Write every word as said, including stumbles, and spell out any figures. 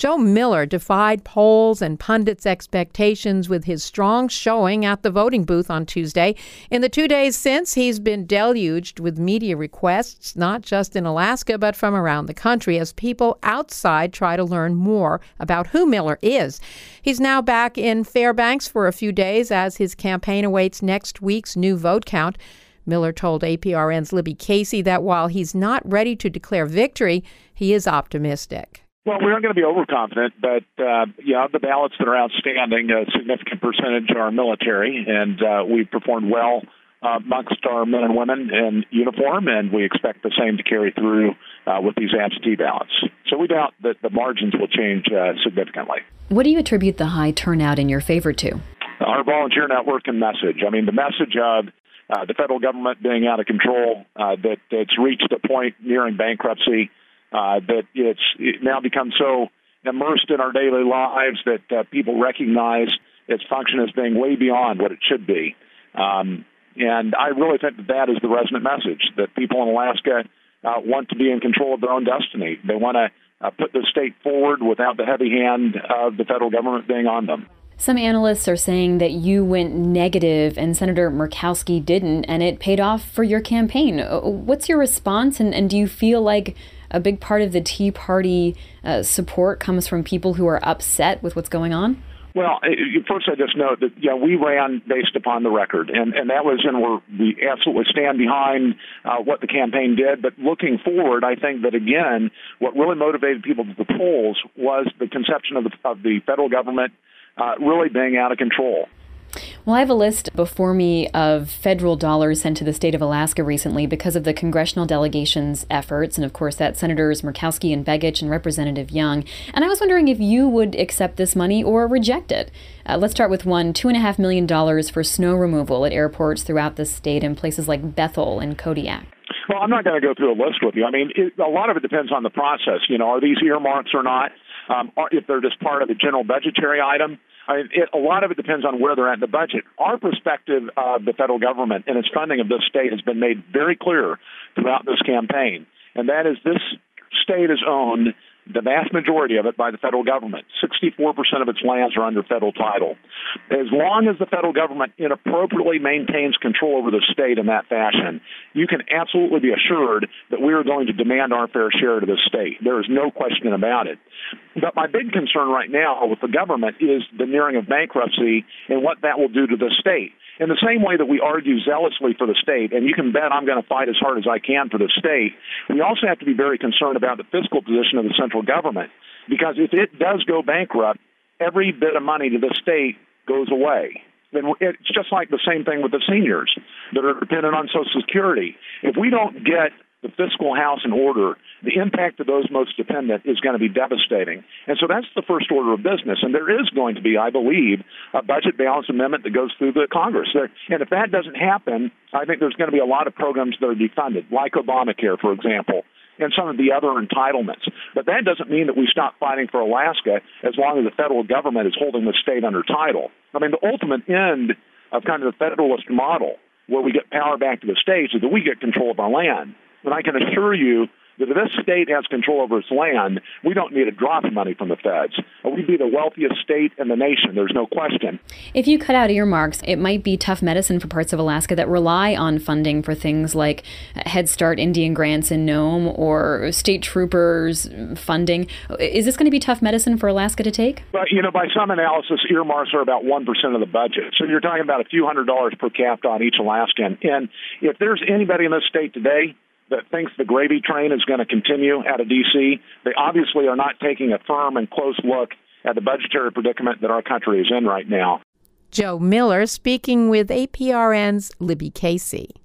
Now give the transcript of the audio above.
Joe Miller defied polls and pundits' expectations with his strong showing at the voting booth on Tuesday. In the two days since, he's been deluged with media requests, not just in Alaska, but from around the country, as people outside try to learn more about who Miller is. He's now back in Fairbanks for a few days as his campaign awaits next week's new vote count. Miller told A P R N's Libby Casey that while he's not ready to declare victory, he is optimistic. Well, we're not going to be overconfident, but, uh, yeah, the ballots that are outstanding, a significant percentage are military, and uh, we've performed well uh, amongst our men and women in uniform, and we expect the same to carry through uh, with these absentee ballots. So we doubt that the margins will change uh, significantly. What do you attribute the high turnout in your favor to? Our volunteer network and message. I mean, the message of uh, the federal government being out of control, uh, that it's reached a point nearing bankruptcy, Uh, that it's it now become so immersed in our daily lives that uh, people recognize its function as being way beyond what it should be. Um, and I really think that that is the resonant message, that people in Alaska uh, want to be in control of their own destiny. They want to uh, put the state forward without the heavy hand of the federal government being on them. Some analysts are saying that you went negative and Senator Murkowski didn't, and it paid off for your campaign. What's your response, and, and do you feel like a big part of the Tea Party uh, support comes from people who are upset with what's going on? Well, first I just note that, yeah, we ran based upon the record, and, and that was, and we're, we absolutely stand behind uh, what the campaign did. But looking forward, I think that, again, what really motivated people to the polls was the conception of the, of the federal government uh, really being out of control. Well, I have a list before me of federal dollars sent to the state of Alaska recently because of the congressional delegation's efforts. And of course, that's Senators Murkowski and Begich and Representative Young. And I was wondering if you would accept this money or reject it. Uh, let's start with one, two and a half million dollars for snow removal at airports throughout the state in places like Bethel and Kodiak. Well, I'm not going to go through a list with you. I mean, it, a lot of it depends on the process. You know, are these earmarks or not? Um, or if they're just part of the general budgetary item. I mean, it, a lot of it depends on where they're at in the budget. Our perspective of the federal government and its funding of this state has been made very clear throughout this campaign, and that is this state is owned, the vast majority of it, by the federal government. sixty-four percent of its lands are under federal title. As long as the federal government inappropriately maintains control over the state in that fashion, you can absolutely be assured that we are going to demand our fair share to the state. There is no question about it. But my big concern right now with the government is the nearing of bankruptcy and what that will do to the state. In the same way that we argue zealously for the state, and you can bet I'm going to fight as hard as I can for the state, we also have to be very concerned about the fiscal position of the central government. Because if it does go bankrupt, every bit of money to the state goes away. And it's just like the same thing with the seniors that are dependent on Social Security. If we don't get the fiscal house in order, the impact of those most dependent is going to be devastating. And so that's the first order of business. And there is going to be, I believe, a budget balance amendment that goes through the Congress. There, and if that doesn't happen, I think there's going to be a lot of programs that are defunded, like Obamacare, for example, and some of the other entitlements. But that doesn't mean that we stop fighting for Alaska as long as the federal government is holding the state under title. I mean, the ultimate end of kind of the federalist model, where we get power back to the states, is that we get control of our land. And I can assure you that if this state has control over its land, we don't need a drop of money from the feds. We'd be the wealthiest state in the nation. There's no question. If you cut out earmarks, it might be tough medicine for parts of Alaska that rely on funding for things like Head Start Indian grants in Nome or state troopers funding. Is this going to be tough medicine for Alaska to take? But, you know, by some analysis, earmarks are about one percent of the budget. So you're talking about a few hundred dollars per capita on each Alaskan. And if there's anybody in this state today that thinks the gravy train is going to continue out of D C, they obviously are not taking a firm and close look at the budgetary predicament that our country is in right now. Joe Miller speaking with A P R N's Libby Casey.